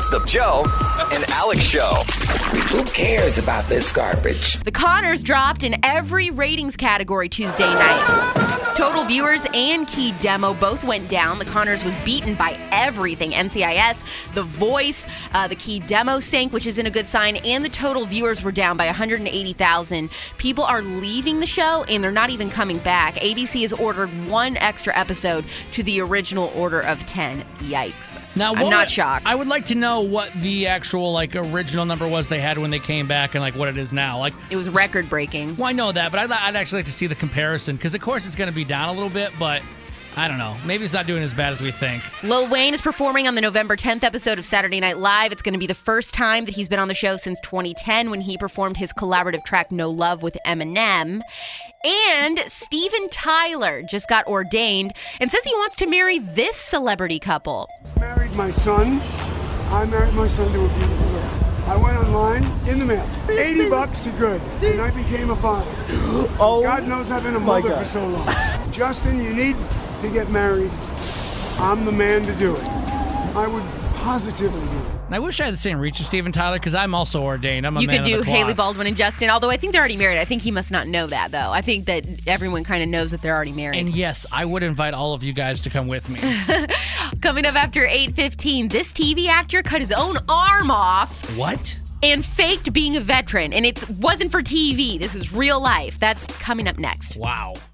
It's the Joe and Alex Show. Who cares about this garbage? The Conners dropped in every ratings category Tuesday night. Total viewers and Key Demo both went down. The Conners was beaten by everything. NCIS, The Voice, the Key Demo sank, which isn't a good sign, and the total viewers were down by 180,000. People are leaving the show, and they're not even coming back. ABC has ordered one extra episode to the original order of 10. Yikes. Now, I'm not shocked. I would like to know what the actual original number was they had when they came back and what it is now. It was record-breaking. Well, I know that, but I'd actually like to see the comparison because, of course, it's going to be down a little bit, but I don't know. Maybe it's not doing as bad as we think. Lil Wayne is performing on the November 10th episode of Saturday Night Live. It's going to be the first time that he's been on the show since 2010 when he performed his collaborative track No Love with Eminem. And Steven Tyler just got ordained and says he wants to marry this celebrity couple. I married my son. I married my son to a beautiful girl. I went online, in the mail. $80 to good. And I became a father. Oh, God knows I've been a mother for so long. Justin, you need to get married. I'm the man to do it. I would positively do it. I wish I had the same reach as Steven Tyler because I'm also ordained. I'm a you man could do of the cloth. Haley Baldwin and Justin, although I think they're already married. I think he must not know that, though. I think that everyone kind of knows that they're already married. And yes, I would invite all of you guys to come with me. Coming up after 8:15, this TV actor cut his own arm off. What? And faked being a veteran. And it wasn't for TV. This is real life. That's coming up next. Wow.